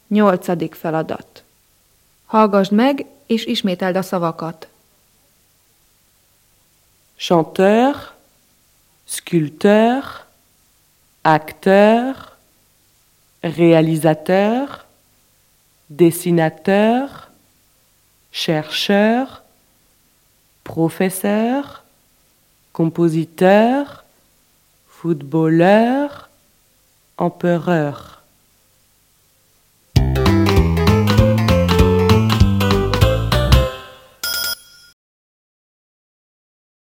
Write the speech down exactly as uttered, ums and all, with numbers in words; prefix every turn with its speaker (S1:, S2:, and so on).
S1: Nyolcadik feladat. Hallgasd meg, és ismételd a szavakat.
S2: Chanteur, sculpteur, acteur, réalisateur, dessinateur, chercheur, professeur, compositeur, footballeur, empereur.